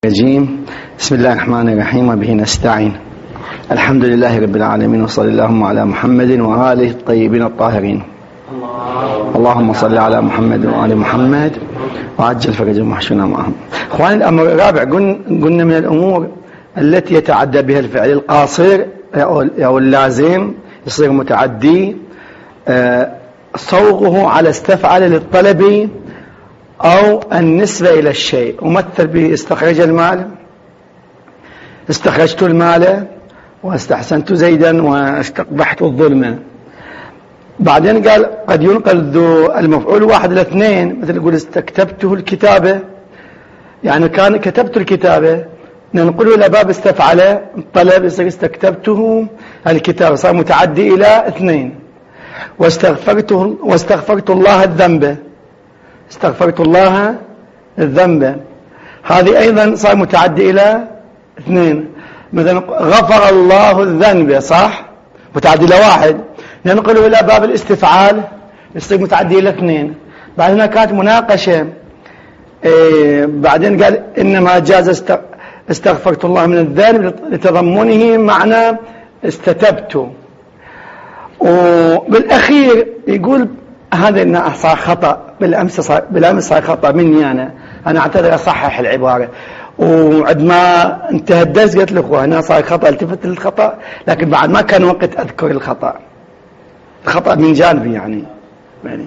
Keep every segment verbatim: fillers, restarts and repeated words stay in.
الرجيم. بسم الله الرحمن الرحيم وبه نستعين. الحمد لله رب العالمين وصلى اللهم على محمد وآله الطيبين الطاهرين. اللهم صل على محمد وآل محمد وعجل فرجهم وحشنا معهم. اخواني، الامر الرابع قلنا من الامور التي يتعدى بها الفعل القاصر او اللازم يصير متعدي صوغه على استفعل للطلب أو النسبة إلى الشيء. ومثل به استخرج المال، استخرجت المال، واستحسنت زيدا، واستقبحت الظلم. بعدين قال قد ينقل ذو المفعول واحد إلى اثنين، مثل يقول استكتبته الكتابة، يعني كان كتبت الكتابة ننقله إلى باب استفعل الطلب، يصير استكتبته الكتابة، صار متعدي إلى اثنين. واستغفرته واستغفرت الله الذنب، استغفرت الله الذنب، هذه أيضا صار متعدي إلى اثنين. مثلا غفر الله الذنب، صح، متعدي إلى واحد، ننقله إلى باب الاستفعال يصير متعدي إلى اثنين. بعدين كانت مناقشة، إيه بعدين قال إنما جاز استغفرت الله من الذنب لتضمنه معنى استتبت. وبالأخير يقول هذا إنه صار خطأ، بالأمس صار بالأمس صار خطأ مني أنا أنا أعتذر أصحح العبارة. وعندما انتهى الدرس قلت له هنا صار خطأ، التفت للخطأ، لكن بعد ما كان وقت أذكر الخطأ الخطأ من جانبي يعني, يعني.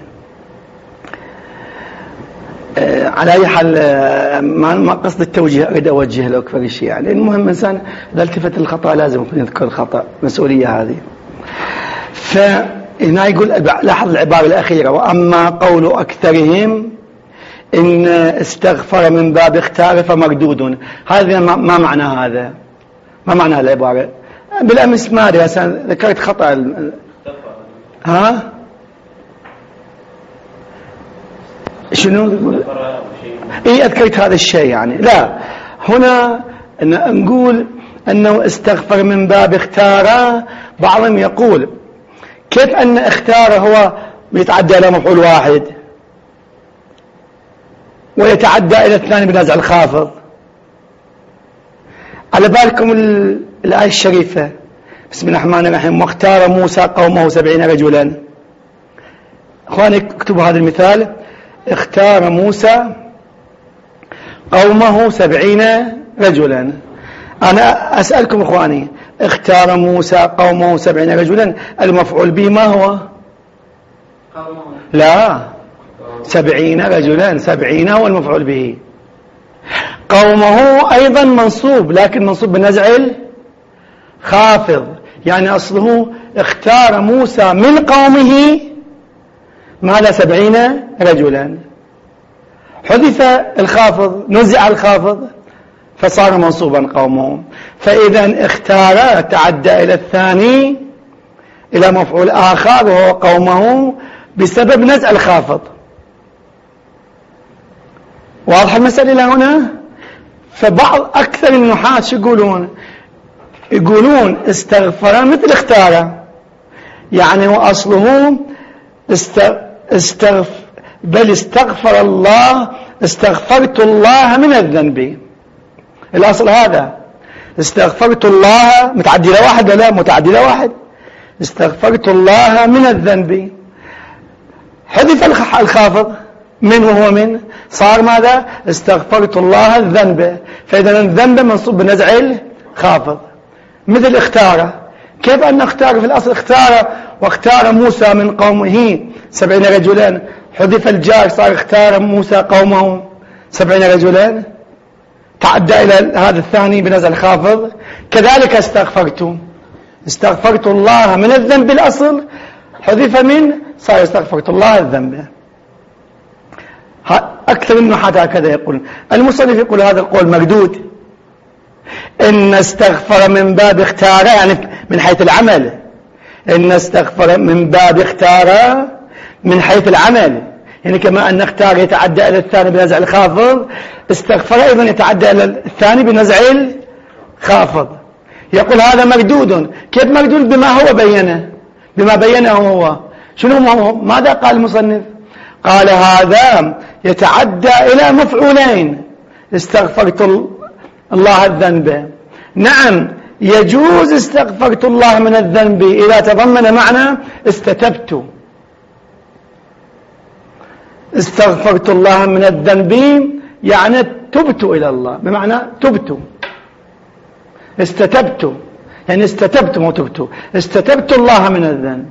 آه على أي حال، آه ما قصد التوجيه، أريد أوجه له أكثر شيء يعني. المهم إنسان إذا التفت للخطأ لازم يذكر الخطأ، مسؤولية هذه. ف هنا يقول لاحظ العبارة الأخيرة: وأما قول أكثرهم إن استغفر من باب اختار فمردود. هذا ما معنى هذا؟ ما معنى العبارة؟ بالأمس ما أدري، ذكرت خطأ. ها؟ شنو؟ إيه أذكرت هذا الشيء يعني. لا، هنا نقول أنه استغفر من باب اختار. بعضهم يقول كيف أن اختار هو يتعدى إلى مفعول واحد ويتعدى إلى الثاني بنزع الخافض؟ على بالكم الآية الشريفة بسم الله الرحمن الرحيم: واختار موسى قومه سبعين رجلا. أخواني اكتبوا هذا المثال: اختار موسى قومه سبعين رجلا. أنا أسألكم أخواني، اختار موسى قومه سبعين رجلا، المفعول به ما هو؟ لا، سبعين رجلا، سبعين هو المفعول به. قومه أيضا منصوب، لكن منصوب بنزع الخافض، يعني أصله اختار موسى من قومه ماذا؟ سبعين رجلا، حذف الخافض، نزع الخافض فصار منصوبا قومه. فإذا اختار تعدى إلى الثاني إلى مفعول آخر وهو قومه بسبب نزع الخافض. واضح المسألة إلى هنا؟ فبعض أكثر النحاة شو يقولون؟ يقولون استغفر مثل اختار، يعني وأصله استغفر، بل استغفر الله، استغفرت الله من الذنب. الأصل هذا، استغفرت الله متعدي لواحد ولا متعدي لواحد، استغفرت الله من الذنب، حذف الخافض من وهو من، صار ماذا؟ استغفرت الله الذنب. فإذا الذنب منصوب بنزع الخافض. مثل اختار، كيف أن اختار في الأصل اختار، واختار موسى من قومه سبعين رجلا، حذف الجار صار اختار موسى قومه سبعين رجلا، تعدى إلى هذا الثاني بنزع الخافض. كذلك استغفرت، استغفرت الله من الذنب، الأصل حذف من، صار استغفرت الله الذنب. أكثر النحاة هكذا يقول. المصنف يقول هذا القول مردود، إن استغفر من باب اختار، يعني من حيث العمل، إن استغفر من باب اختار من حيث العمل، يعني كما أن اختار يتعدى إلى الثاني بنزع الخافض، استغفر أيضا يتعدى إلى الثاني بنزع الخافض. يقول هذا مردود. كيف مردود؟ بما هو بينه، بما بينه هو. شنو هو؟ ماذا قال المصنف؟ قال هذا يتعدى إلى مفعولين، استغفرت الله الذنب. نعم يجوز استغفرت الله من الذنب إذا تضمن معنى استتبت. استغفرت الله من الذنب يعني تبت إلى الله، بمعنى تبت. استتبت يعني استتبت مو تبت، استتبت الله من الذنب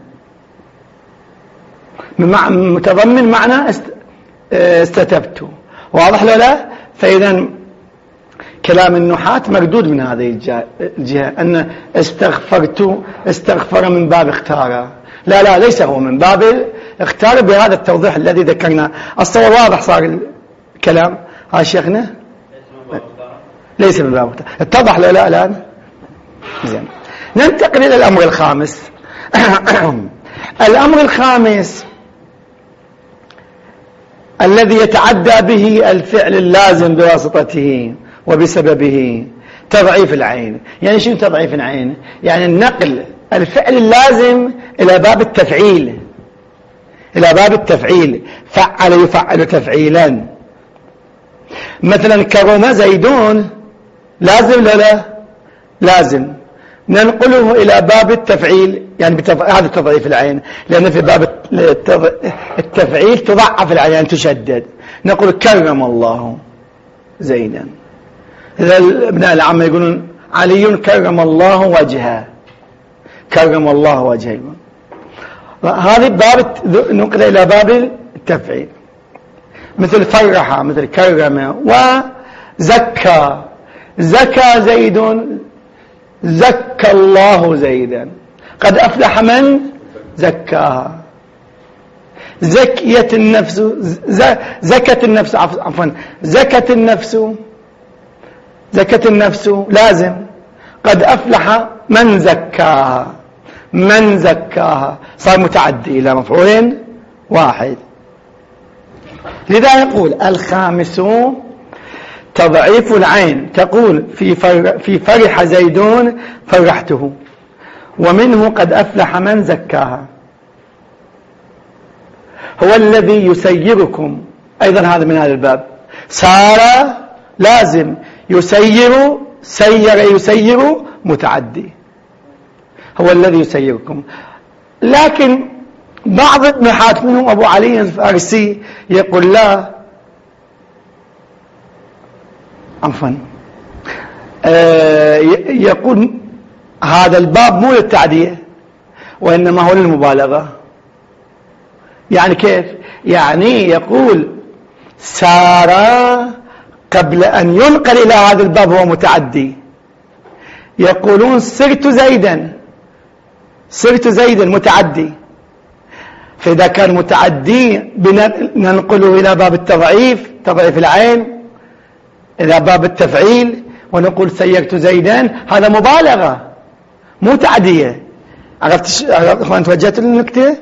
متضمن معنى استتبت. واضح له لا؟ فإذا كلام النحاة مردود من هذه الجهة، أن استغفرت استغفر من باب اختار، لا لا ليس هو من باب اختار بهذا التوضيح الذي ذكرنا. الصور واضح صار الكلام ها شيخنا؟ ليس من باب اختار. اتضح له لا الآن؟ زين. ننتقل إلى الأمر الخامس. الأمر الخامس الذي يتعدى به الفعل اللازم بواسطته وبسببه تضعيف العين. يعني شنو تضعيف العين؟ يعني النقل الفعل اللازم إلى باب التفعيل، إلى باب التفعيل. فعل يفعل تفعيلا. مثلا كرم زيدون لازم ولا لا؟ لازم. ننقله إلى باب التفعيل، يعني بتف... هذا تضعيف العين، لأن في باب التفعيل تضعف العين يعني تشدد. نقول كرم الله زيدا. إذا ابناء العامة يقولون علي كرم الله وجهه، كرم الله وجهه. هذه باب نقل إلى باب التفعيل. مثل فرح، مثل كرم. وزكى، زكى زيد، زكى الله زيدا. قد أفلح من زكاها. زكيت النفس، زكت النفس، عفوا زكت النفس، زكت النفس لازم. قد أفلح من زكاها، من زكاها صار متعدي إلى مفعول واحد. لذا يقول الخامس تضعيف العين. تقول في في فرح زيدون فرحته، ومنه قد أفلح من زكاها. هو الذي يسيركم، أيضا هذا من هذا الباب. سار لازم، يسير سير يسير متعدي. هو الذي يسيركم. لكن بعض النحاة منهم أبو علي الفارسي يقول لا، عفوا آه يقول هذا الباب مو للتعدية وإنما هو للمبالغة. يعني كيف؟ يعني يقول سار قبل أن ينقل إلى هذا الباب هو متعدي. يقولون سرت زيدا، سرت زيدا متعدي. فإذا كان متعدي ننقله إلى باب التضعيف، تضعيف العين، إلى باب التفعيل، ونقول سيرت زيدا. هذا مبالغة مو تعدية. عرفت اخوان؟ توجهت للنكتة.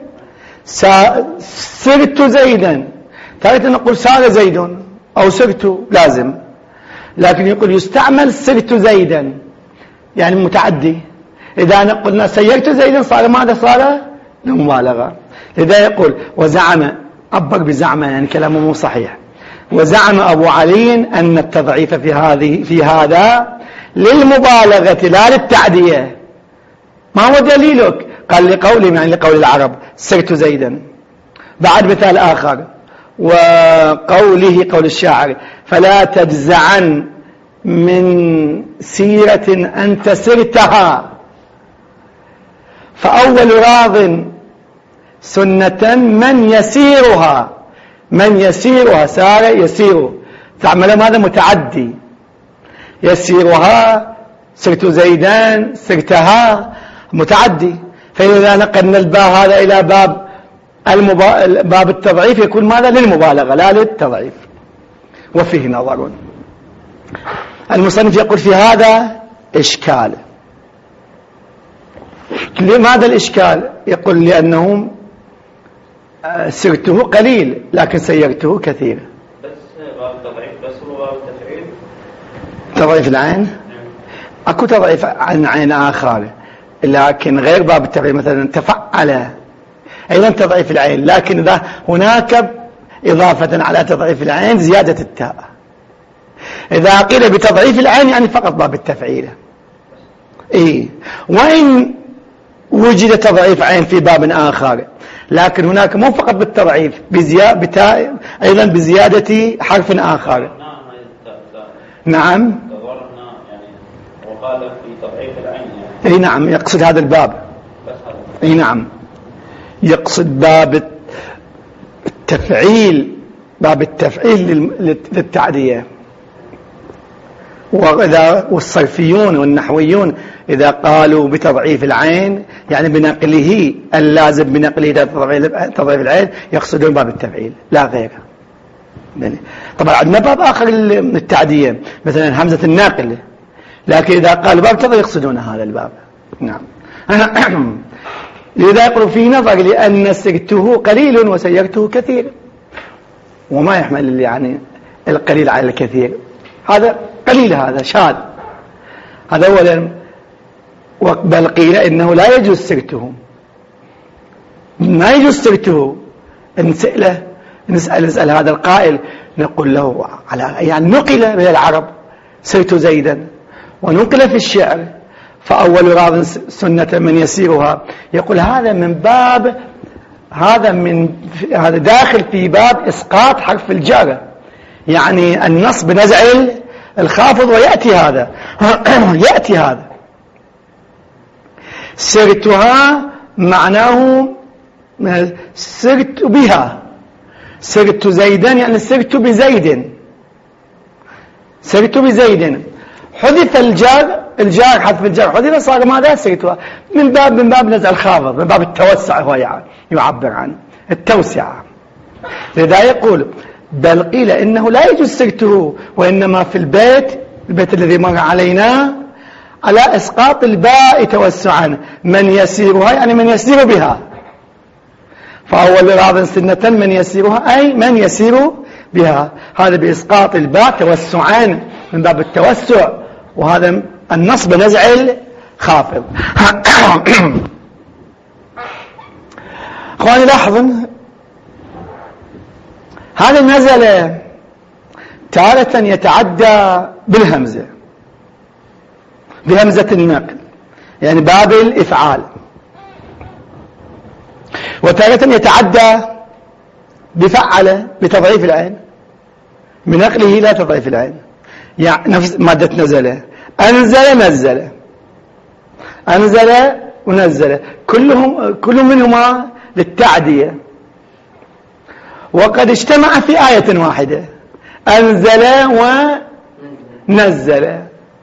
سرت زيدا، ثالثا نقول سار زيد أو سرت لازم. لكن يقول يستعمل سرت زيدا يعني متعدي. إذا قلنا سيرت زيدا صار ماذا؟ صار مبالغة. لذا يقول وزعم، عبر بزعمه يعني كلامه مو صحيح. وزعم أبو علي أن التضعيف في هذه في هذا للمبالغة لا للتعدية. ما هو دليلك؟ قال لقولهم يعني لقول العرب سرت زيدا. بعد مثال آخر وقوله قول الشاعر فلا تجزعن من سيرة أنت سرتها فأول راض سنة من يسيرها. من يسيرها سار يسير، تعمل هذا متعدي. يسيرها سرت زيدان، سرتها متعدي. فإذا نقلنا الباب هذا إلى باب المبا... باب التضعيف يكون ماذا؟ للمبالغة لا للتضعيف. وفيه نظر. المصنف يقول في هذا إشكال. لماذا الإشكال؟ يقول لأنه سرته قليل لكن سيرته كثير. بس باب التضعيف بس هو باب التفعيل. تضعيف العين أكو تضعيف عن عين آخر لكن غير باب التفعيل. مثلا تفعل أيضا تضعيف العين، لكن إذا هناك إضافة على تضعيف العين زيادة التاء. إذا قيل بتضعيف العين يعني فقط باب التفعيل. إيه، وإن وجد تضعيف عين في باب آخر، لكن هناك مو فقط بالتضعيف، بزيادة بتا... أيضا بزيادة حرف آخر. نعم. وقال في تضعيف العين يعني. اي نعم، يقصد هذا الباب. اي نعم، يقصد باب التفعيل، باب التفعيل للتعدية. وإذا والصرفيون والنحويون إذا قالوا بتضعيف العين يعني بنقله اللازم بنقله تضعيف العين، يقصدون باب التفعيل لا غيره. طبعا عندنا باب آخر للتعدية مثلا همزة الناقل، لكن إذا قال باب تضعيف يقصدون هذا الباب. نعم. لذا يقول في نظر لأن سرته قليل وسيرته كثير، وما يحمل يعني القليل على الكثير، هذا قليل، هذا شاذ، هذا أولا. بل قيل إنه لا يجوز سرته، ما يجوز سرته. نسأله نسأل نسأل هذا القائل نقول له على يعني نقل من العرب سرت زيدا، ونقل في الشعر فأول راض سنة من يسيرها، يقول هذا من باب هذا من هذا داخل في باب إسقاط حرف الجر، يعني النصب نزع الخافض، ويأتي هذا يأتي هذا سرتها معناه سرت بها، سرت زيدا يعني سرت بزيد، سرت بزيد. حذف الجار، الجار حذف الجار حذف، صار ماذا؟ سرتها من باب من باب نزع الخافض، من باب التوسع، هو يعني يعبر عن التوسعة. لذا يقول بل قيل إنه لا يجوز سرته، وإنما في البيت البيت الذي مر علينا على إسقاط الباء توسعا، من يسيرها يعني من يسير بها، فأول راض سنة من يسيرها أي من يسير بها، هذا بإسقاط الباء توسعا من باب التوسع، وهذا النصب نزع الخافض. أخواني لاحظوا هذا نزل تارة يتعدى بالهمزة، بهمزة النقل يعني باب الإفعال، وتارة يتعدى بفعل بتضعيف العين بنقله لا تضعيف العين، يعني نفس مادة نزل، أنزل نزل، أنزل ونزل، كلهم كل منهما للتعدية، وقد اجتمع في آية واحدة، أنزل ونزل.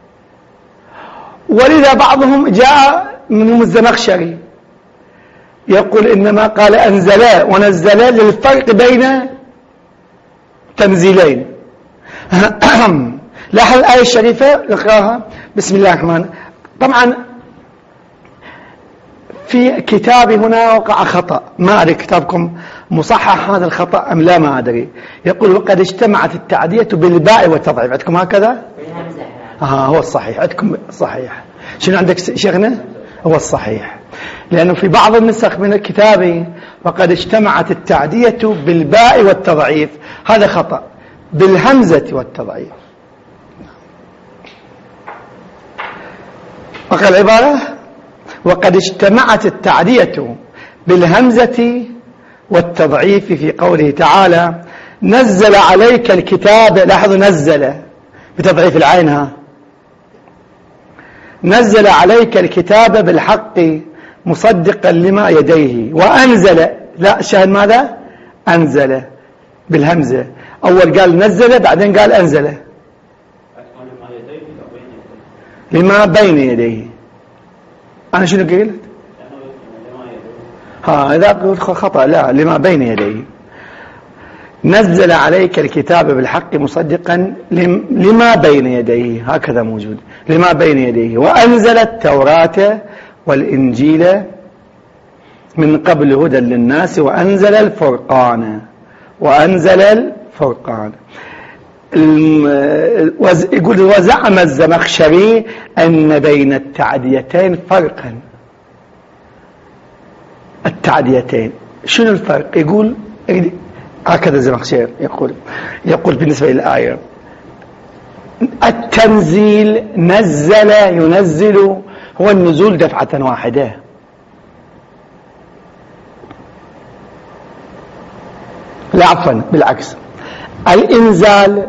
ولذا بعضهم جاء منهم الزمخشري يقول إنما قال أنزل ونزل للفرق بين تنزيلين. لاحظ الآية الشريفة نقراها، بسم الله الرحمن. طبعا في كتابي هنا وقع خطأ، ما أدري كتابكم مصحح هذا الخطأ أم لا، ما أدري. يقول وقد اجتمعت التعدية بالباء والتضعيف، عندكم هكذا؟ آه هو الصحيح، عندكم صحيح. شنو عندك شيخنا؟ هو الصحيح، لأنه في بعض النسخ من الكتاب وقد اجتمعت التعدية بالباء والتضعيف، هذا خطأ، بالهمزة والتضعيف. وقال العبارة وقد اجتمعت التعدية بالهمزة والتضعيف في قوله تعالى نزل عليك الكتاب. لاحظوا نزل بتضعيف العينها، نزل عليك الكتاب بالحق مصدقا لما يديه، وأنزل لا شاهد ماذا؟ أنزل بالهمزة، أول قال نزل بعدين قال أنزل لما بين يديه. أنا شنو قلت؟ ها إذا قلت خطأ، لا لما بين يديه. نزل عليك الكتاب بالحق مصدقا لما بين يديه، هكذا موجود لما بين يديه. وأنزل التوراة والإنجيل من قبل هدى للناس وأنزل الفرقان، وأنزل الفرقان. يقول وزعم الزمخشري أن بين التعديتين فرقا. التعديتين شنو الفرق؟ يقول هكذا الزمخشري يقول يقول بالنسبة للآية التنزيل نزل ينزل هو النزول دفعة واحدة. لا عفوا بالعكس، الإنزال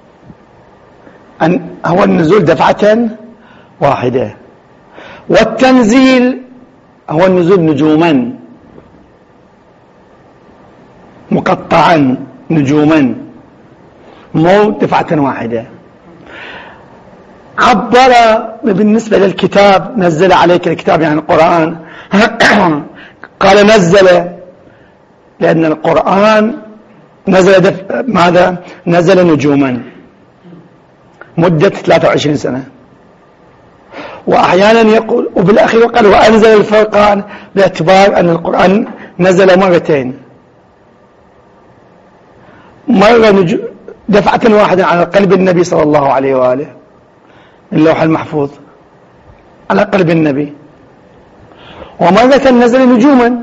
هو النزول دفعة واحدة، والتنزيل هو النزول نجوما مقطعا نجوما مو دفعة واحدة. عبر بالنسبة للكتاب نزل عليك الكتاب يعني القرآن قال نزل لأن القرآن نزل دف... ماذا نزل نجوما مدة ثلاثة وعشرين سنة. وأحيانا يقول وبالأخير قال وأنزل الفرقان باعتبار أن القرآن نزل مرتين، مرة نج... دفعة واحدة على قلب النبي صلى الله عليه وآله اللوح المحفوظ على قلب النبي، ومرة نزل نجوما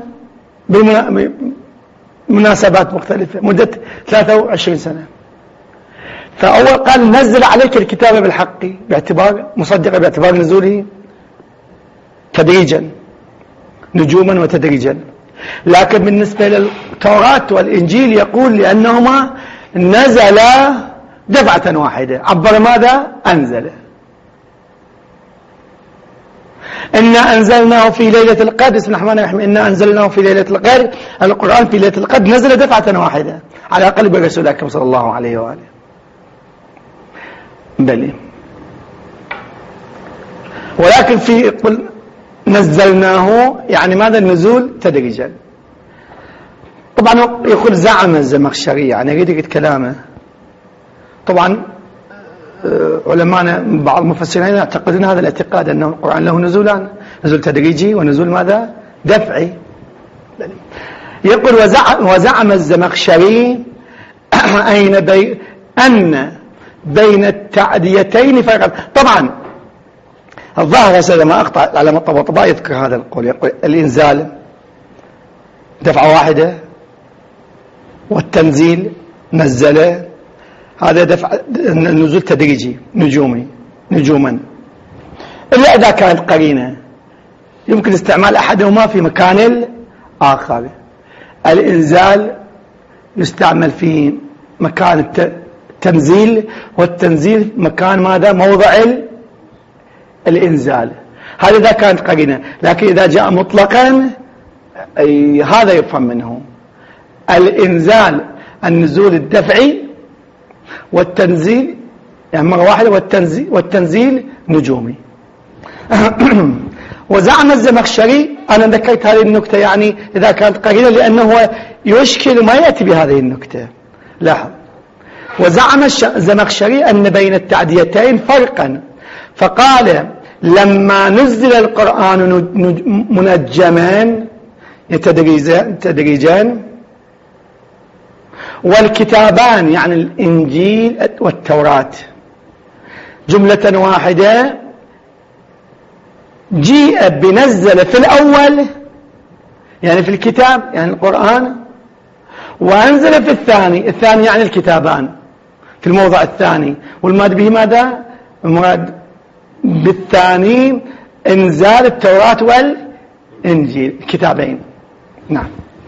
بمناسبات مختلفة مدة ثلاثة وعشرين سنة. فأول قال نزل عليك الكتاب بالحق باعتبار مصدقا باعتبار نزوله تدريجا نجوما وتدريجا، لكن بالنسبة للتوراة والإنجيل يقول لأنهما نزلا دفعة واحدة. عبر ماذا؟ أنزل. إنا أنزلناه في ليلة القدر، بسم الله الرحمن الرحيم، إنا أنزلناه في ليلة القدر، القرآن في ليلة القدر نزل دفعة واحدة على قلب الرسول الأكرم صلى الله عليه وآله. بلي ولكن في يقول نزلناه يعني ماذا؟ النزول تدريجا. طبعا يقول زعم الزمخشري يعني يريد كلامه. طبعا علماءنا بعض المفسرين يعتقدون هذا الاعتقاد أنه القرآن له نزولان، نزول تدريجي ونزول ماذا؟ دفعي. يقول وزعم, وزعم الزمخشري أين بي أن بين التعديتين فرقا. طبعا الظاهر هذا ما أخطأ على الطباطباء يذكر هذا القول، يقول الإنزال دفعة واحدة والتنزيل نزل هذا دفع النزول تدريجي نجومي نجوما، إلا إذا كانت قرينة يمكن استعمال أحدهما في مكان الآخر. الإنزال يستعمل في مكان التنزيل، والتنزيل مكان ماذا؟ موضع الإنزال. هذا إذا كانت قرينة، لكن إذا جاء مطلقا أي هذا يفهم منه الإنزال النزول الدفعي، والتنزيل يعني مرة واحدة، والتنزيل, والتنزيل نجومي. وزعم الزمخشري، أنا ذكرت هذه النكتة يعني إذا كانت قرينة لأنه يشكل ما يأتي بهذه النكتة. لاحظ وزعم الزمخشري أن بين التعديتين فرقا، فقال لما نزل القرآن منجما تدريجان والكتابان يعني الإنجيل والتوراة جملة واحدة، جيء بنزل في الأول يعني في الكتاب يعني القرآن، وأنزل في الثاني، الثاني يعني الكتابان في الموضع الثاني، والمراد به ماذا؟ المراد بالثاني انزال التوراة والإنجيل الكتابين. نعم.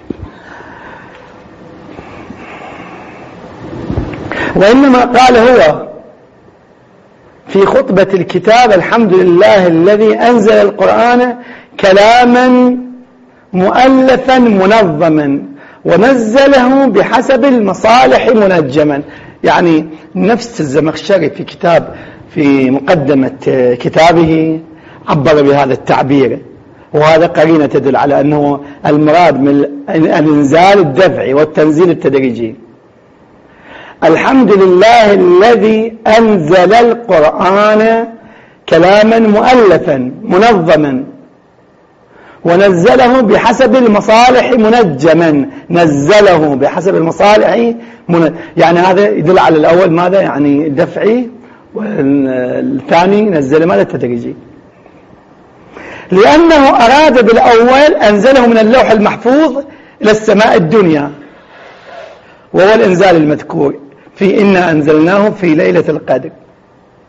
وإنما قال هو في خطبة الكتاب الحمد لله الذي أنزل القرآن كلاما مؤلفا منظما ونزله بحسب المصالح منجما. يعني نفس الزمخشري في كتاب في مقدمة كتابه عبر بهذا التعبير، وهذا قرينة تدل على أنه المراد من الإنزال الدفعي والتنزيل التدريجي. الحمد لله الذي أنزل القرآن كلاما مؤلفا منظما ونزله بحسب المصالح منجما. نزله بحسب المصالح منجما يعني هذا يدل على الأول ماذا؟ يعني دفعي، والثاني نزل ماذا؟ تدريجي. لأنه أراد بالأول أنزله من اللوح المحفوظ إلى السماء الدنيا، وهو الإنزال المذكور في إنا أنزلناه في ليلة القدر.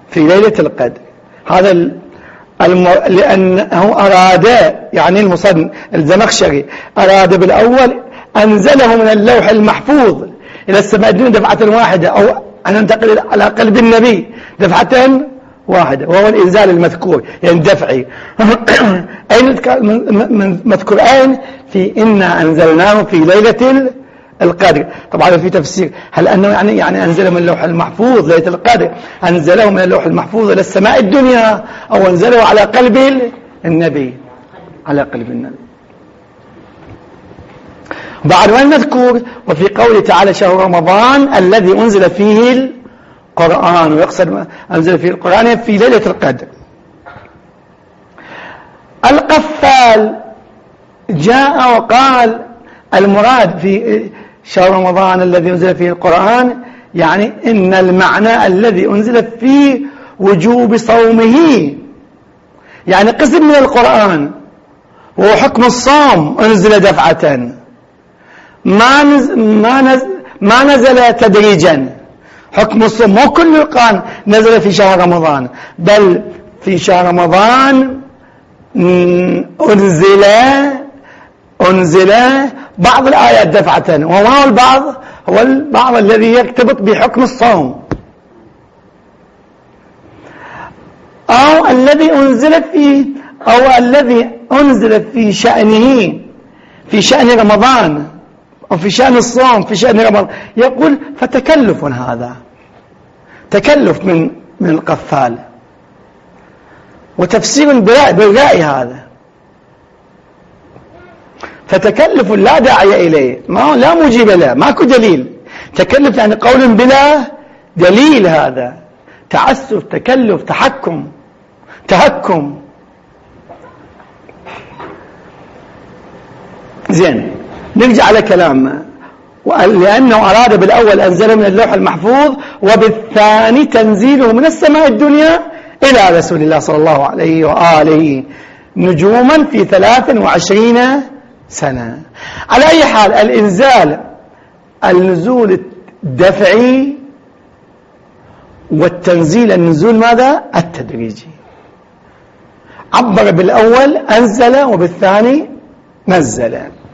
في ليلة القدر. هذا الم... لأنه أراد، يعني المصنف الزمخشري أراد بالأول أنزله من اللوح المحفوظ إلى السماء الدنيا دفعة واحدة، أو أن ننتقل على قلب النبي دفعة واحدة، وهو الإنزال المذكور يعني دفعي. أين مذكور؟ أين؟ في إنا أنزلناه في ليلة القدر. طبعا في تفسير هل أنه يعني يعني أنزله من اللوح المحفوظ ليلة القدر، أنزله من اللوح المحفوظ إلى السماء الدنيا، أو أنزله على قلب النبي، على قلب النبي. بعد ما نذكر وفي قوله تعالى شهر رمضان الذي أنزل فيه القرآن، ويقصد أنزل فيه القرآن في ليلة القدر. القفال جاء وقال المراد في شهر رمضان الذي أنزل فيه القرآن يعني إن المعنى الذي أنزل فيه وجوب صومه، يعني قسم من القرآن وهو حكم الصوم أنزل دفعة، ما نزل, ما نزل, ما نزل تدريجا. حكم الصوم مو كل القرآن نزل في شهر رمضان، بل في شهر رمضان أنزل أنزل بعض الآيات دفعة، وما البعض هو البعض الذي يرتبط بحكم الصوم، أو الذي أنزل فيه أو الذي أنزل في شأنه في شأن رمضان أو في شأن الصوم في شأن رمضان. يقول فتكلف، هذا تكلف من من القفال وتفسير بالرأي، هذا فتكلف لا داعي إليه، ما لا مجيب له، ماكو دليل. تكلف يعني قول بلا دليل، هذا تعسف، تكلف، تحكم، تهكم. زين، نرجع على كلام. لأنه أراد بالأول أنزله من اللوح المحفوظ، وبالثاني تنزيله من السماء الدنيا إلى رسول الله صلى الله عليه وآله نجوما في ثلاث وعشرين سنة. على أي حال الإنزال النزول الدفعي، والتنزيل النزول ماذا؟ التدريجي. عبر بالأول أنزل وبالثاني نزل.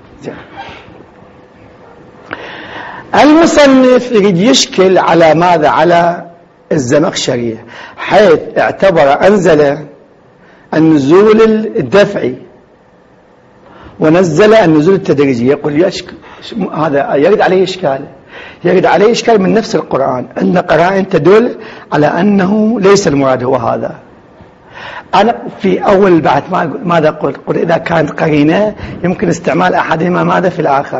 المصنف يريد يشكل على ماذا؟ على الزمخشري، حيث اعتبر أنزل النزول الدفعي ونزل النزول التدريجي. يقول يشك... هذا يرد عليه إشكال، يرد عليه إشكال من نفس القرآن، أن قرائن تدل على أنه ليس المراد هو هذا. أنا في أول البحث ماذا قلت؟ قلت إذا كانت قرينة يمكن استعمال أحدهما ماذا في الآخر،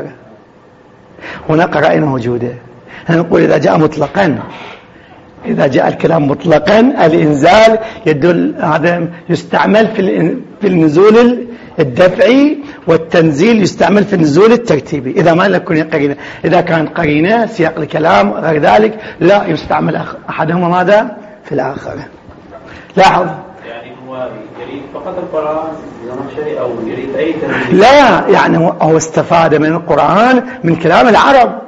هنا قرائن موجودة. نقول إذا جاء مطلقا، إذا جاء الكلام مطلقا الإنزال يدل، هذا يستعمل في في النزول الدفعي، والتنزيل يستعمل في النزول الترتيبي إذا ما لكن قرينة. إذا كان قرينة سياق الكلام غير ذلك لا يستعمل أحدهما ماذا في الآخر. لاحظ، يعني هو يريد فقط القرآن زمخشري أو يريد أي تنزيل؟ لا، يعني هو استفاد من القرآن من كلام العرب،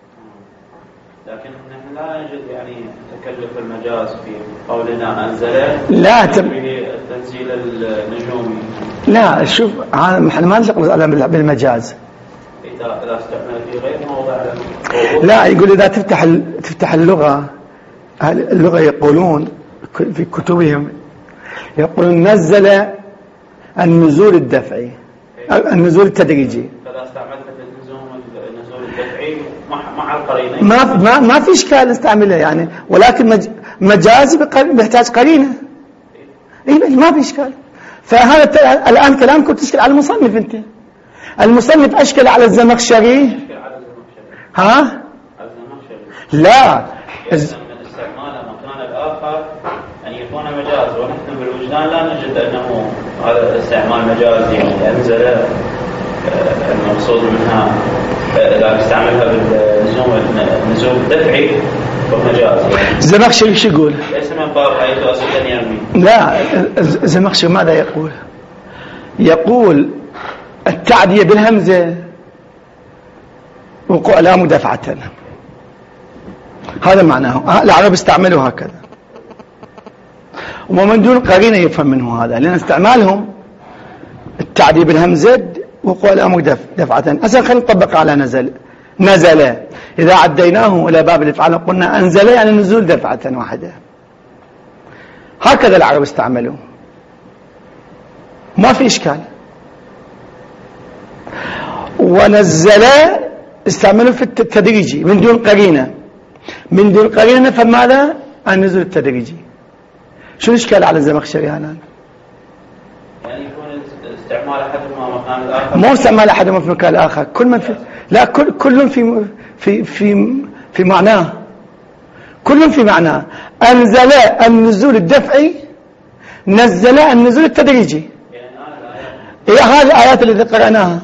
لكن نحن لا نجد يعني تكلف المجاز في قولنا أنزله لا تم... تنزيل النجوم. لا شوف، احنا ما نشتغل بالمجاز إذا إذا استعمل في غير موضع. لا، يقول إذا تفتح تفتح اللغة، اللغة يقولون في كتبهم يقولون نزل النزول الدفعي النزول التدريجي. فإذا استعملت النزول الدفعي مع القرينة ما ما ما في إشكال نستعمله يعني، ولكن مجازي بيحتاج قرينة. إيه ما في إشكال. فهذا الآن كلامكم تشكل على المصنف. أنت المصنف أشكل على الزمخشري. ها؟ على الزمخشري. لا. استعمال مكان الآخر أن يكون مجاز، ونحن بالوجدان لا نجد أنه هذا استعمال مجاز، يعني أنزل المقصود منها إذا استعملها بالنزول النزول الدفعي ومجاز. الزمخشري شو يقول؟ ليس من باب حيث أسدا يرمي. لا، الزمخشري ماذا يقول؟ يقول التعدية بالهمزة وقوع لا مدافعة، هذا معناه. العرب استعملوا هكذا. ومن دون قرينة يفهم منه هذا، لأن استعمالهم التعديل بالهمزة وقوع الأمر دف دفعة. أصلا خلينا نطبق على نزل. نزل إذا عديناه إلى باب الإفعال قلنا أنزل يعني النزول دفعة واحدة. هكذا العرب استعملوا، ما في إشكال. ونزل استعملوا في التدريجي من دون قرينة، من دون قرينة نفهم ماذا؟ النزول التدريجي. شو الإشكال على الزمخشري هنا؟ يعني يكون استعمال أحدهما مكان الآخر، مو استعمال أحدهما في مكان الآخر، كل من في لا كل كل في في في في معناه، كل في معناه. أنزل النزول الدفعي، نزل النزول التدريجي. هي هذه الآيات اللي قرأناها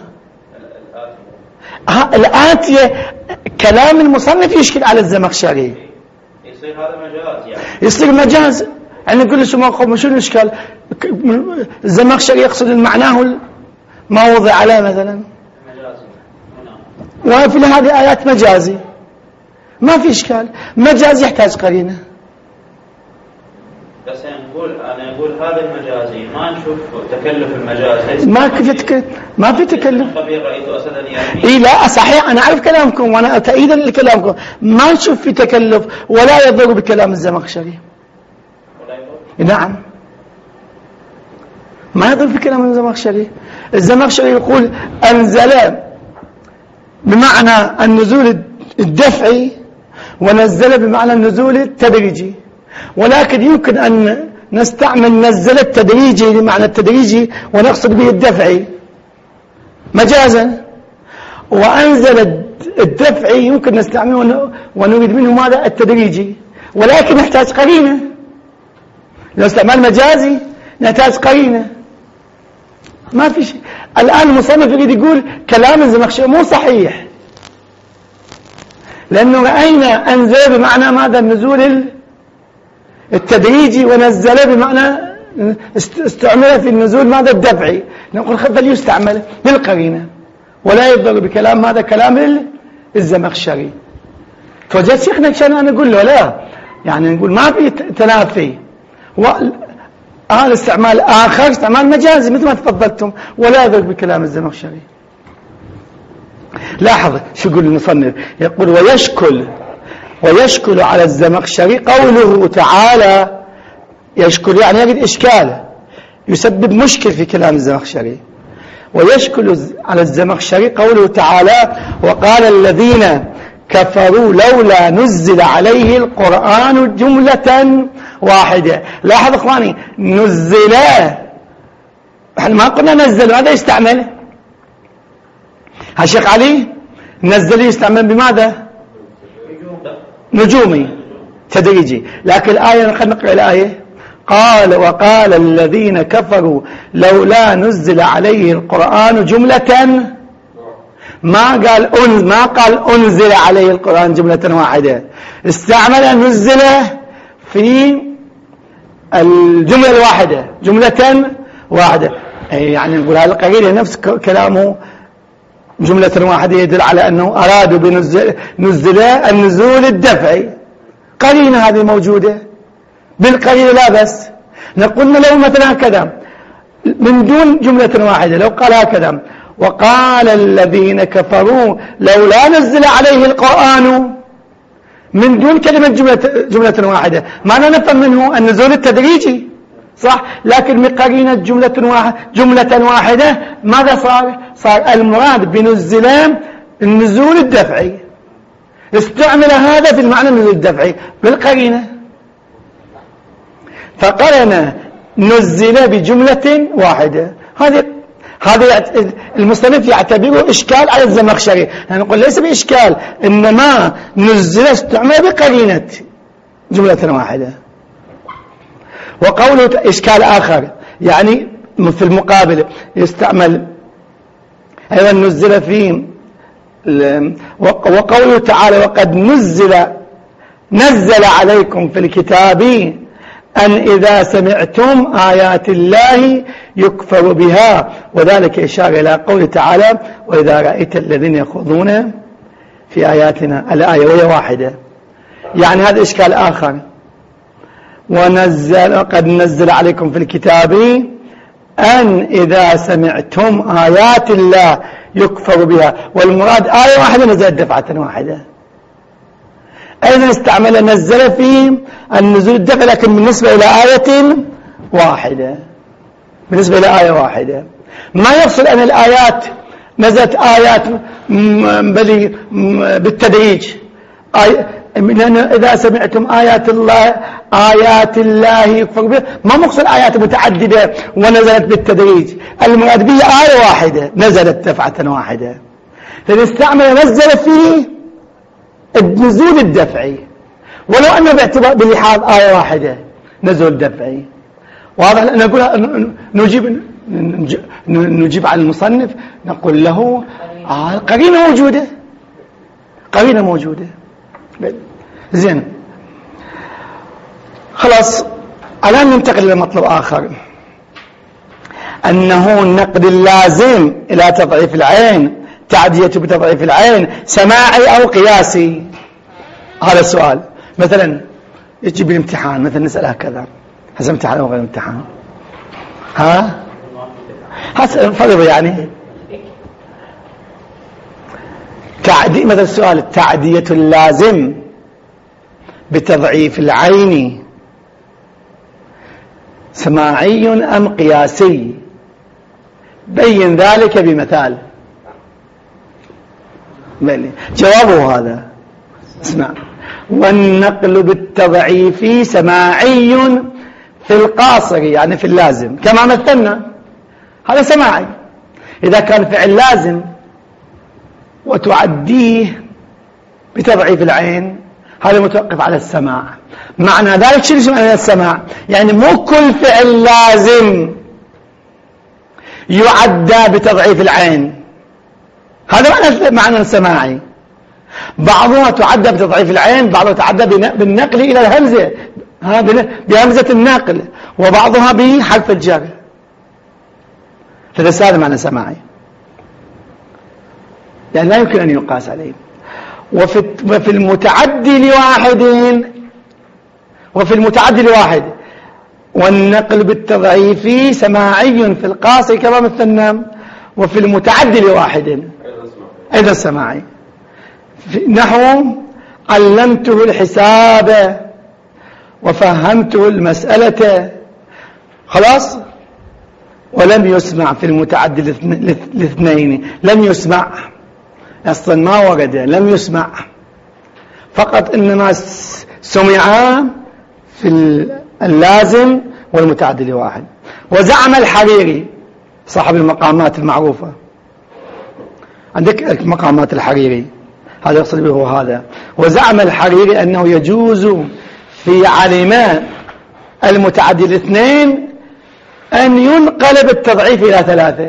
الآتية كلام المصنف يشكل على الزمخشري، يصير هذا مجاز يعني يصير مجاز. يعني نقول له شو شو الإشكال؟ الزمخشري يقصد معناه ما وضع عليه مثلا مجازي، وفي هذه آيات مجازي، ما في إشكال. مجاز يحتاج قرينة. بس نقول أنا أقول هذا المجازي ما نشوف تكلف المجاز، ما في تكلف، ما في تكلف. خبير رأيت أسدا يعني إيه لا صحيح، أنا أعرف كلامكم وأنا تأييدا لكلامكم، ما نشوف في تكلف ولا يضر بكلام الزمخشري. ولا يضر؟ نعم ما يضر بكلام الزمخشري. الزمخشري يقول أنزل بمعنى النزول الدفعي ونزل بمعنى النزول التدريجي، ولكن يمكن أن نستعمل نزل التدريجي لمعنى التدريجي ونقصد به الدفعي مجازا، وأنزل الدفعي يمكن نستعمله ونريد منه ماذا؟ التدريجي، ولكن نحتاج قرينة. لو استعمال مجازي نحتاج قرينة. ما في شيء. الآن المصنف يريد يقول كلام الزمخشري مو صحيح، لأنه رأينا أنزل بمعنى ماذا؟ النزول التدريجي، ونزل بمعنى استعمل في النزول ماذا؟ الدفعي. نقول فليستعمل بالقرينة ولا يضر بكلام هذا كلام الزمخشري. فجأة شيخنا كان أنا أقول له لا، يعني نقول ما في تنافي، هذا استعمال آخر استعمال مجازي مثل ما تفضلتم ولا يضر بكلام الزمخشري. لاحظ شو يقول المصنف، يقول ويشكل ويشكل على الزمخشري قوله تعالى. يشكل يعني يجد إشكال، يسبب مشكل في كلام الزمخشري. ويشكل على الزمخشري قوله تعالى وقال الذين كفروا لولا نزل عليه القرآن جملة واحدة. لاحظ اخواني، نزل، احنا ما قلنا نزل، هذا يستعمل هالشيخ علي نزل يستعمل بماذا؟ نجومي تدريجي. لكن الآية خلينا نقرأ الآية. قال وقال الذين كفروا لولا نزل عليه القرآن جملة، ما قال أن ما قال أنزل عليه القرآن جملة واحدة، استعمل نزل في الجملة الواحدة جملة واحدة. يعني نقول هذا القرينة نفس كلامه جملة واحدة يدل على أنه أرادوا بنزل نزل النزول الدفعي. قرينة هذه موجودة، بالقرينة لا بس. نقول لو مثلا هكذا من دون جملة واحدة، لو قال هكذا وقال الذين كفروا لولا نزل عليه القرآن من دون كلمة جملة, جملة واحدة، معنى نفهم منه النزول التدريجي صح، لكن بقرينة جملة واحدة جملة واحدة ماذا صار؟ صار المراد بنزل النزول الدفعي، استعمل هذا في المعنى النزول الدفعي بالقرينة، فقرن نزل بجملة واحدة. هذه هذا المصنف يعتبره إشكال على الزمخشري، يعني نقول ليس بإشكال، إنما نزل استعمل بقرينة جملة واحدة. وقوله إشكال آخر يعني في المقابل يستعمل أيضا نزل فيه. وقوله تعالى وقد نزل نزل عليكم في الكتاب أن إذا سمعتم آيات الله يكفر بها، وذلك إشارة إلى قوله تعالى وإذا رأيت الذين يخوضون في آياتنا، الآية وهي واحدة، يعني هذا إشكال آخر. ونزل قد نزل عليكم في الكتاب أن إذا سمعتم آيات الله يكفر بها، والمراد آية واحدة نزلت دفعة واحدة. أيضا استعمل نزل فيه النزول الدفع، لكن بالنسبة إلى آية واحدة، بالنسبة إلى آية واحدة. ما يقصد أن الآيات نزلت آيات بل بالتدريج، آي... إذا سمعتم آيات الله آيات الله يكفر بها، ما مقصد آيات متعددة ونزلت بالتدريج، المراد به آية واحدة نزلت دفعة واحدة، لأن استعمل نزل فيه النزول الدفعي، ولو أنه باعتبار بلحاظ آية واحدة نزول دفعي. واضح؟ نقول نجيب نجيب على المصنف نقول له آه قرينة موجودة، قرينة موجودة. زين، خلاص. الآن ننتقل إلى مطلب آخر، أنه النقد اللازم إلى تضعيف العين، تعدية بتضعيف العين، سماعي أو قياسي. هذا السؤال مثلا يجي بالامتحان، مثلا نسأل هكذا، هذا امتحان أو غير امتحان؟ ها هذا فرض يعني تعدي، مثلا السؤال التعدية اللازم بتضعيف العين سماعي أم قياسي؟ بين ذلك بمثال. جوابه هذا، اسمع: والنقل بالتضعيف سماعي في القاصر، يعني في اللازم، كما مثلنا هذا سماعي. إذا كان فعل لازم وتعديه بتضعيف العين، هذا متوقف على السماع. معنى ذلك شو معنى السماع؟ يعني مو كل فعل لازم يعدى بتضعيف العين، هذا معنى معنى السماعي. بعضها تعدى بتضعيف العين، بعضها تعدى بالنقل إلى الهمزة، بهمزة النقل، وبعضها بحرف الجر. هذا معنى سماعي، يعني لا يمكن أن يقاس عليه. وفي وفي المتعدي لواحد، وفي المتعدي لواحد والنقل بالتضعيف سماعي في القاصر كما مثلنا، وفي المتعدي لواحد أيضا سماعي. نحو: علمته الحساب وفهمته المسألة، خلاص. ولم يسمع في المتعدي الاثنين، لم يسمع أصلا، ما ورد لم يسمع، فقط إنما سمع في اللازم والمتعدي لواحد. وزعم الحريري صاحب المقامات المعروفة، عندك مقامات الحريري، هذا يقصد به هذا. وزعم الحريري أنه يجوز في علم المتعدي الاثنين أن ينقلب التضعيف إلى ثلاثة.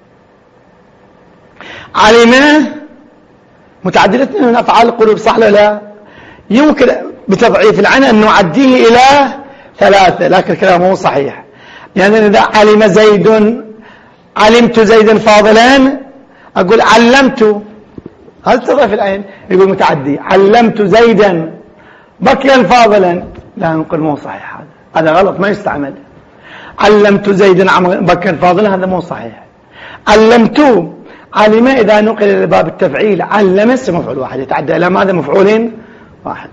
علم متعدي الاثنين من أفعال القلوب، صح ولا لا؟ يمكن بتضعيف العين أن نعديه إلى ثلاثة، لكن الكلام مو صحيح. يعني إذا علم زيد، علمت زيدا فاضلا، أقول علمت، هذا تضعيف العين، يقول متعدي علمت زيدا بكرا فاضلا، لا نقول مو صحيح، هذا هذا غلط، ما يستعمل. علمت زيدا بكرا فاضلا، هذا مو صحيح. علمت علم إذا نقل إلى باب التفعيل، علم اسم مفعول واحد يتعدى إلى ماذا؟ مفعول واحد.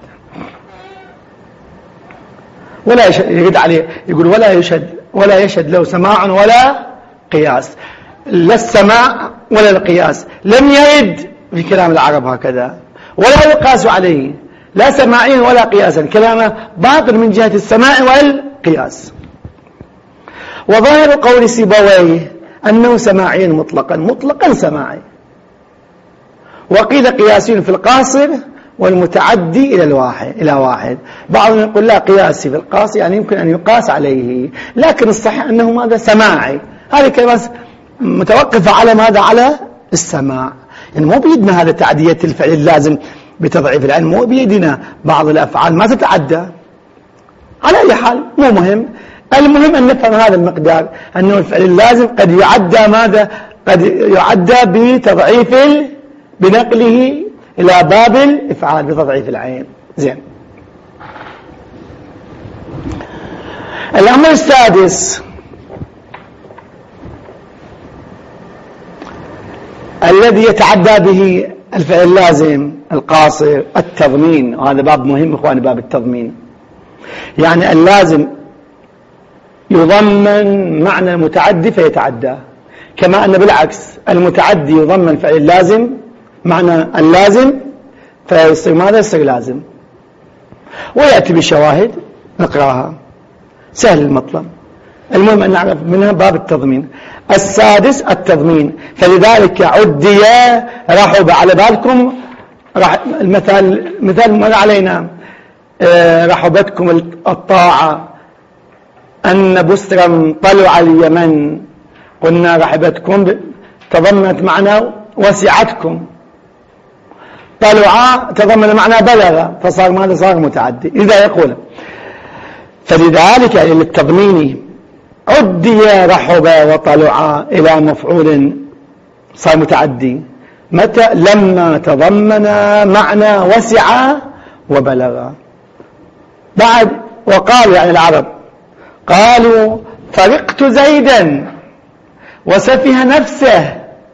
ولا يرد عليه، يقول ولا يشهد ولا يشهد له سماع ولا قياس، لا السماع ولا القياس لم يرد في كلام العرب هكذا، ولا يقاس عليه لا سماعيا ولا قياسا، كلامه باطل من جهة السماع والقياس. وظاهر قول سيبويه أنه سماعي مطلقا، مطلقا سماعي. وقيل قياسي في القاصر والمتعدي إلى الواحد إلى واحد. بعضهم يقول لا، قياسي في القاصر يعني يمكن أن يقاس عليه، لكن الصحيح أنه ماذا؟ سماعي. هذه كلمة متوقفة على ماذا؟ على السماع. يعني مو بيدنا هذا تعدية الفعل اللازم بتضعيف العين، مو بيدنا، بعض الأفعال ما تتعدى. على أي حال مو مهم، المهم أن نفهم هذا المقدار، أنه الفعل اللازم قد يعدى ماذا؟ قد يعدى بتضعيف بنقله إلى باب الإفعال بتضعيف العين. زين. الأمر السادس الذي يتعدى به الفعل اللازم القاصر التضمين، وهذا باب مهم إخواني، باب التضمين. يعني اللازم يضمن معنى المتعدي فيتعدى، كما أن بالعكس المتعدي يضمن فعل اللازم معنى اللازم فيصير ماذا؟ يصير لازم. ويأتي بشواهد نقراها، سهل المطلب، المهم أن نعرف منها باب التضمين. السادس التضمين، فلذلك عدي رحب. على بالكم المثال مثال مر علينا، رحبتكم الطاعة أن بسرا طلع اليمن، قلنا رحبتكم تضمنت معنى وسعتكم، طلع تضمن معنى بلغ، فصار ماذا؟ صار متعدي. إذا يقول فلذلك للتضمين عدي رحب وطلع إلى مفعول صار متعدي متى؟ لما تضمن معنى وسع وبلغ. بعد وقالوا يعني العرب قالوا فرقت زيدا وسفه نفسه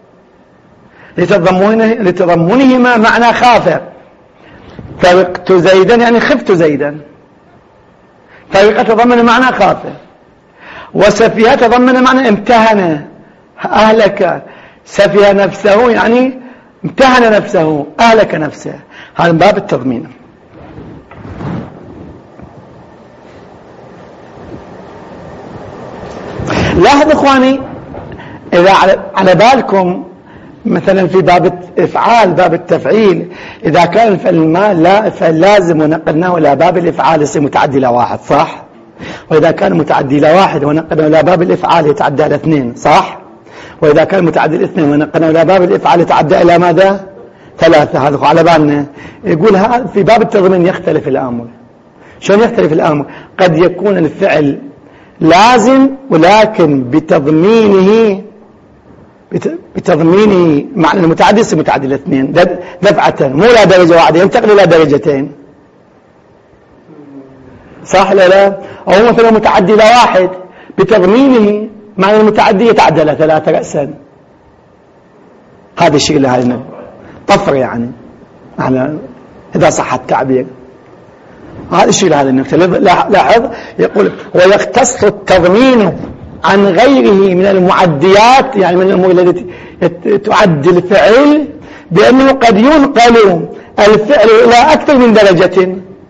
لتضمنه لتضمنهما معنى خاف. فرقت زيدا يعني خفت زيدا، فرقة تضمن معنى خاف، وسفيه تضمن معنى امتهن أهلك. سفيه نفسه يعني امتهن نفسه، أهلك نفسه. هذا باب التضمين. لاحظ إخواني، إذا على بالكم مثلا في باب الإفعال باب التفعيل، إذا كان الفعل ما لا فعل لازم ونقلناه إلى باب الإفعال يصير متعدي إلى واحد، صح؟ وإذا كان متعدي إلى واحد ونقلناه إلى باب الإفعال يتعدى إلى اثنين، صح؟ وإذا كان متعدي إلى اثنين ونقلناه إلى باب الإفعال يتعدى إلى ماذا؟ ثلاثة. هذا على بالنا. يقول في باب التضمين يختلف الأمر. شلون يختلف الأمر؟ قد يكون الفعل لازم ولكن بتضمينه بتضمينه معنى المتعدي يصير متعدي الاثنين دفعة، مو لا درجة واحدة، ينتقل إلى درجتين، صح لا لا؟ أو مثلا متعدي إلى واحد بتضمينه معنى المتعدي يتعدى إلى ثلاثة رأسا. هذا الشيء اللي هذا طفر يعني على إذا صح التعبير. هذا الشيء لهذا النقطة. لاحظ يقول ويختص التضمين عن غيره من المعديات، يعني من الأمور التي تعد الفعل، بأنه قد ينقل الفعل إلى أكثر من درجة،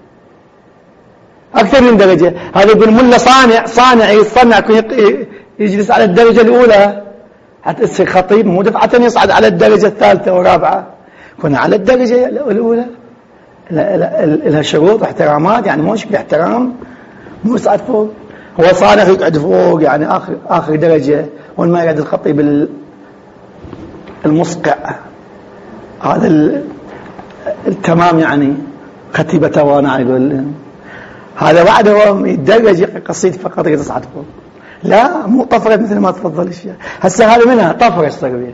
أكثر من درجة. هذا يقول ملا صانع صانع يصنع يجلس على الدرجة الأولى حتى يصير خطيب، مو دفعة يصعد على الدرجة الثالثة والرابعة، كنا على الدرجة الأولى لها شروط واحترامات، يعني مو شكل احترام، مو يصعد فوق. هو صانع يقعد فوق يعني آخر آخر درجة، وين ما يقعد الخطيب المصقع هذا التمام، يعني خطيبة وانا يقول هذا بعد هو يتدرج قصيد فقط يصعد فوق. لا مو طفرة مثل ما تفضل الشيء هسه، هذا منها طفرة الصغيرة.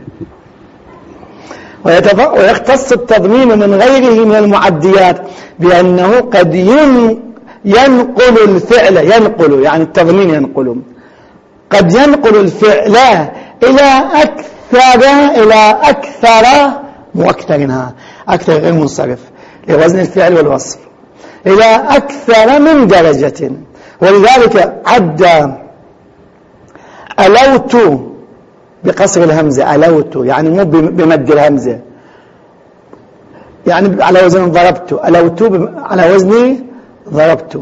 ويختص التضمين من غيره من المعديات بأنه قد ينقل الفعل، ينقل يعني التضمين ينقل، قد ينقل الفعل إلى أكثر إلى أكثر مو أكثرها أكثر غير منصرف لوزن الفعل والوصف، إلى أكثر من درجة. ولذلك عد ألوت بقصر الهمزة، ألوت يعني مو بمد الهمزة، يعني على وزن ضربت، ألوت على وزني ضربت.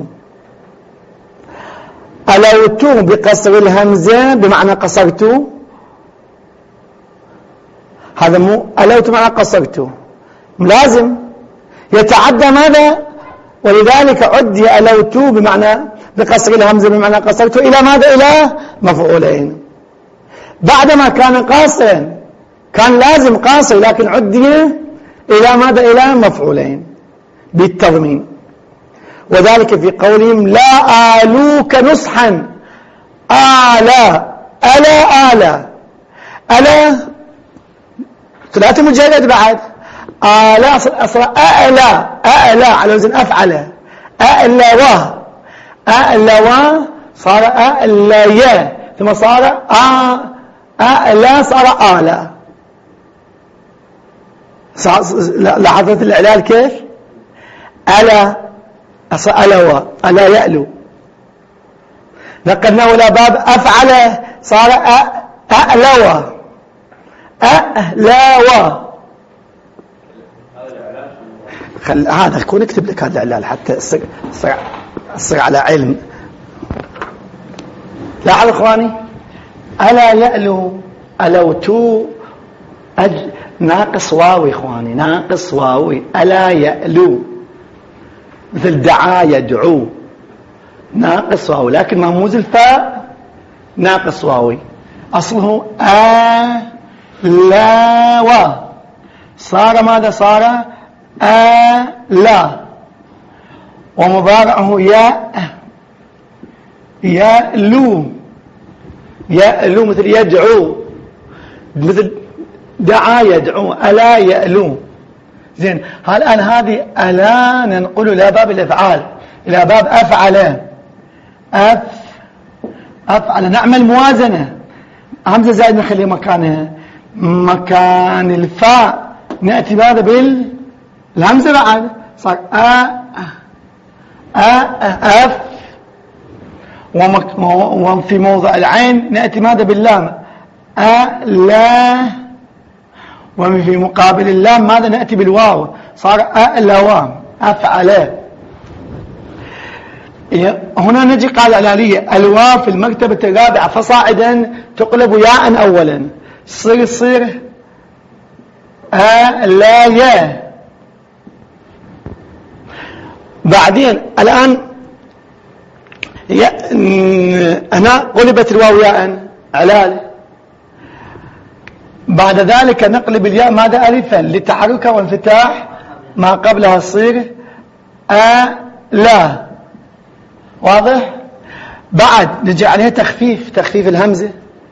ألوت بقصر الهمزة بمعنى قصرت، هذا مو ألوت معنى قصرت، لازم يتعدى ماذا؟ ولذلك عدي ألوت بمعنى بقصر الهمزة بمعنى قصرت إلى ماذا؟ إلى مفعولين. بعدما كان قاصرا كان لازم قاصر، لكن عدي إلى ماذا؟ إلى مفعولين بالتضمين. وذلك في قولهم لا آلوك نصحا، آلا ألا آلا ألا ثلاثة مجرد بعد آلا أصلا أألا أألا على وزن أفعل أألا و أألا و صار أليا، ثم صار أ ألا صار آلا. لاحظت الإعلال كيف؟ ألا ألوى ألا يألو. نقلناه إلى باب أفعل صار أألوى أألوى. خل هذا كون اكتب لك هذا الإعلال حتى أصير على علم. لاحظ إخواني، ألا يألو ألوتو أج... ناقص واوي إخواني، ناقص واوي. ألا يألو مثل دعا يدعو، ناقص واوي، لكن مهموز الفاء ناقص واوي. أصله آلاوى، صار ماذا؟ صار آلا. ومضارعه يا يألو، يألو مثل يدعو، مثل دعا يدعو. ألا يألو. زين، الآن هذه ألا ننقل إلى باب الأفعال، إلى باب أفعل. أف أفعل نعمل موازنة. همزة زائد نخلي مكانها مكان الفاء، نأتي بهذا بالهمزة بعد، صار أ أ أف. وفي موضع العين نأتي ماذا؟ باللام ألا. وفي مقابل اللام ماذا؟ نأتي بالواو، صار أألوا أفعل. هنا نجي قاعدة إعلالية، الواو في المرتبة الرابعة فصاعدا تقلب ياء أولا، صير صير ألا. بعدين الآن أنا قلبت الواو ياء علال، بعد ذلك نقلب الياء ماذا؟ ألفا للتحرك وانفتاح ما قبلها تصير ألا. واضح؟ بعد نجي عليها تخفيف، تخفيف الهمزة.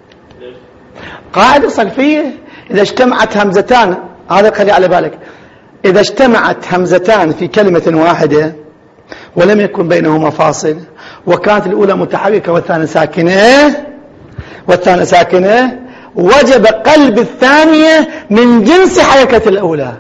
قاعدة صرفية، إذا اجتمعت همزتان، هذا خلي على بالك، إذا اجتمعت همزتان في كلمة واحدة ولم يكن بينهما فاصل، وكانت الأولى متحركة والثانية ساكنة والثانية ساكنة، وجب قلب الثانية من جنس حركة الأولى.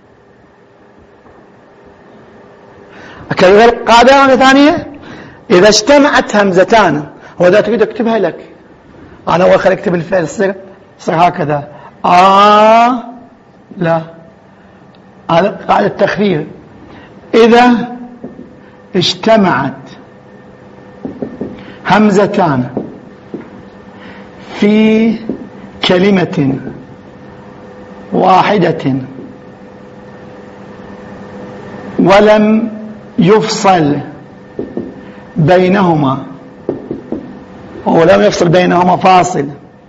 أكرر القاعدة مرة ثانية، إذا اجتمعت همزتان، وإذا تريد أكتبها لك، أنا أول خلي أكتب الفعل صير صير هكذا آه لا، هذا قاعدة التخفيف. إذا اجتمعت همزتان في كلمة واحدة ولم يفصل بينهما ولم يفصل بينهما فاصل،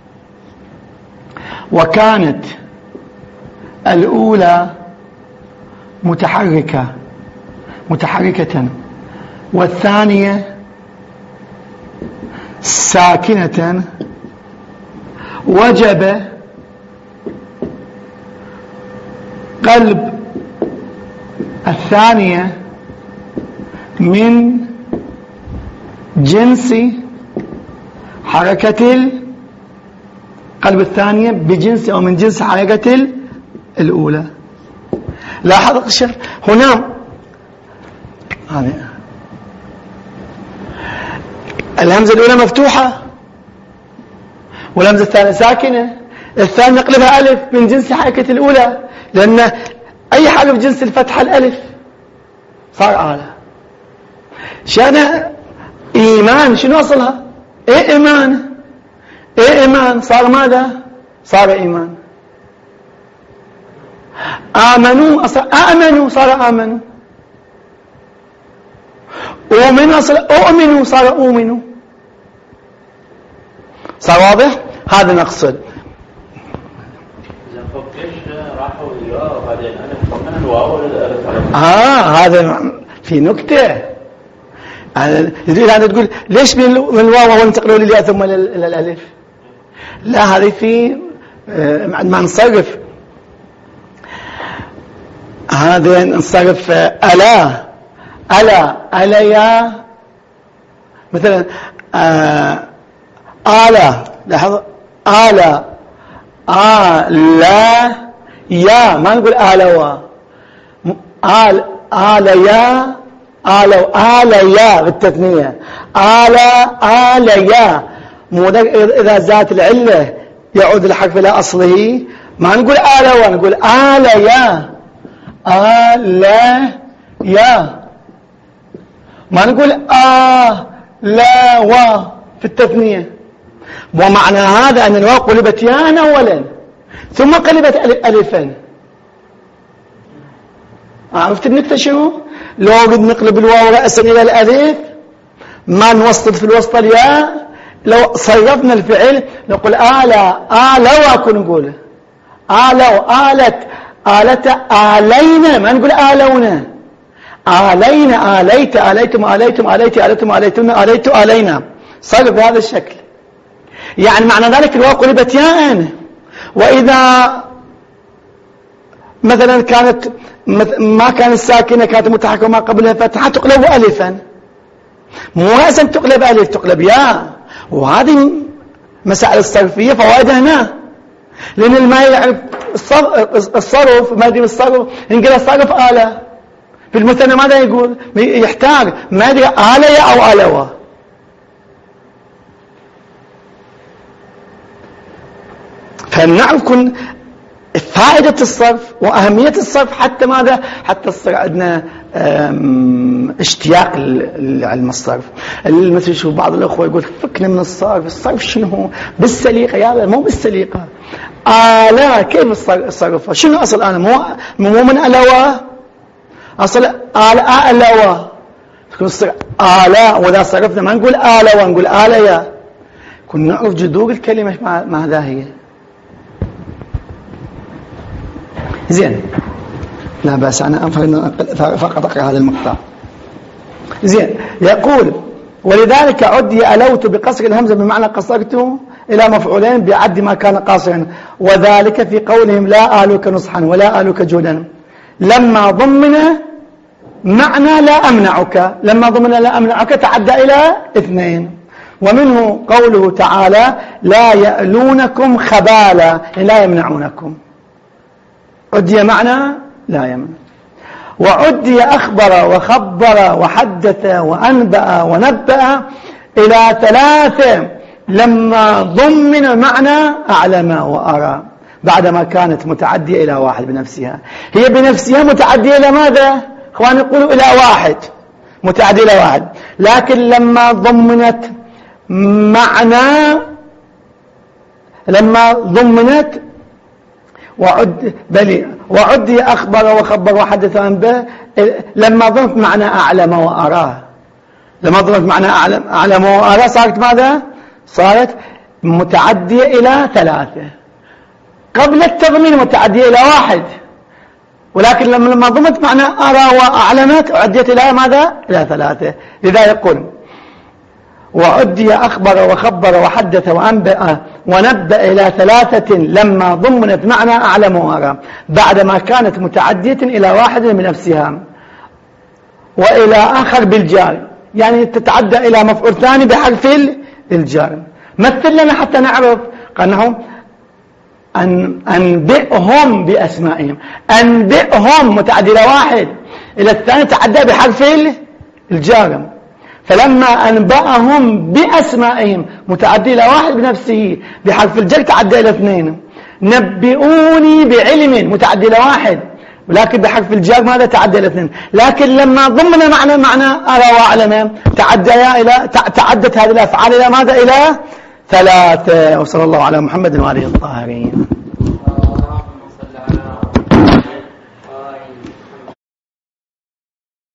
وكانت الأولى متحركة متحركة والثانية ساكنة، وجب قلب الثانية من جنس حركة قلب الثانية بجنس أو من جنس حركة الأولى. لاحظ الشيخ هنا، هذه الهمزة الأولى مفتوحة والهمزة الثانية ساكنة، الثانية نقلبها ألف من جنس حركة الأولى، لأن أي حرف جنس الفتحة الألف صار آلة. شأن إيمان شنو أصلها؟ إيه إيمان، إيه إيمان صار ماذا؟ صار إيمان. آمنوا أصل آمنوا صار آمنوا. أؤمنوا أصل أؤمنوا صار أؤمنوا. صار واضح؟ هذا نقصد. راحوا الياء وبعدين ألف من الواو للألف. آه هذا في نكتة. يريد أن تقول ليش من الواو وننتقل للياء ثم للألف؟ لا، هذه في ما نصرف، هذا نصرف ألا ألا ألا يا مثلا آه آلة، لاحظ آلة آلا يا، ما نقول آلوا، آل آليا آلو آليا بالتثنية، آلا آليا. مو إذا زادت العلة يعود الحرف إلى أصله، ما نقول آلوا، نقول آليا آليا، ما نقول آلوا في التثنية. ومعنى هذا أن الواو قلبت ياء أولا ثم قلبت ألفا. عرفت النكتة شنو؟ لو قد نقلب الواو رأسا إلى الألف ما نوسط في الوسط الياء، لو صرفنا الفعل نقول آلا آلوا، أكون نقول آلوا آلت آلت آلينا، ما نقول آلونا، آلينا آليت آليتم آليتم آليت آليتم آليتم آليت آلينا، صرف بهذا الشكل. يعني معنى ذلك الواو قلبت ياء. وإذا مثلا كانت ما كانت ساكنة كانت متحركة وما قبلها فتحة تقلب ألفا، مو رأسا تقلب ألف، تقلب ياء. وهذه مسائل الصرفية فوائدها هنا، لأن ما يعرف الصرف ما يدري الصرف ينقل الصرف آلة. في المثنى ماذا يقول؟ يحتاج ما يدري آلية أو آلوة. فنعرف كن فائدة الصرف وأهمية الصرف، حتى ماذا؟ حتى يصير عندنا اشتياق لعلم الصرف. مثل شوف بعض الأخوة يقول فكنا من الصرف، الصرف شنو هو؟ بالسليقة. يا مو بالسليقة، آلا كيف الصرف؟ شنو أصل أنا؟ مو مو من ألوى، أصل آلا ألوى، تصير آلا. وإذا صرفنا ما نقول آلا ونقول آليا، كنا نعرف جذور الكلمة ماذا هي. زين، لا بأس، أنا فقط أقرأ هذا المقطع. زين، يقول ولذلك عدي ألوت بقصر الهمزة بمعنى قصرته إلى مفعولين بعد ما كان قاصرا، وذلك في قولهم لا آلك نصحا ولا آلك جودا، لما ضمن معنى لا أمنعك، لما ضمن لا أمنعك تعدى إلى اثنين. ومنه قوله تعالى لا يألونكم خبالا، لا يمنعونكم، عدي معنى لا يمنع. وعدي أخبر وخبر وحدث وأنبأ ونبأ إلى ثلاثة لما ضمن معنى أعلم وأرى، بعدما كانت متعدية إلى واحد بنفسها. هي بنفسها متعدية إلى ماذا؟ إخواني يقولوا إلى واحد، متعدية إلى واحد، لكن لما ضمنت معنى، لما ضمنت وعد بلي وعدي أخبر وخبر وحدث أنبأ، لما ضمت معنى أعلم وأراه، لما ضمت معنى أعلم, أعلم وأراه صارت ماذا؟ صارت متعدية إلى ثلاثة. قبل التضمين متعدية إلى واحد، ولكن لما ضمت معنى أرى وأعلمت عديت إلى ماذا؟ إلى ثلاثة. لذا يقول وعدي أخبر وخبر وحدث وأنبأ ونبأ إلى ثلاثة لما ضمنت معنى أعلم وأرى، بعدما كانت متعدية إلى واحد بنفسها وإلى آخر بالجار، يعني تتعدى إلى مفعول ثاني بحرف الجار. مثل لنا حتى نعرف، قالهم أن أنبئهم بأسمائهم، أنبئهم متعدي إلى واحد، إلى الثاني تعدى بحرف الجار. فلما أنبأهم بأسمائهم متعدي إلى واحد بنفسه بحرف الجر تعدى إلى اثنين. نبئوني بعلم متعدي إلى واحد، ولكن بحرف الجر ماذا؟ تعدى إلى اثنين. لكن لما ضمن معنى معنى أرى وأعلم تعدى إلى تعدت هذه الأفعال إلى ماذا؟ إلى ثلاثة. وصلى الله على محمد وآله الطاهرين.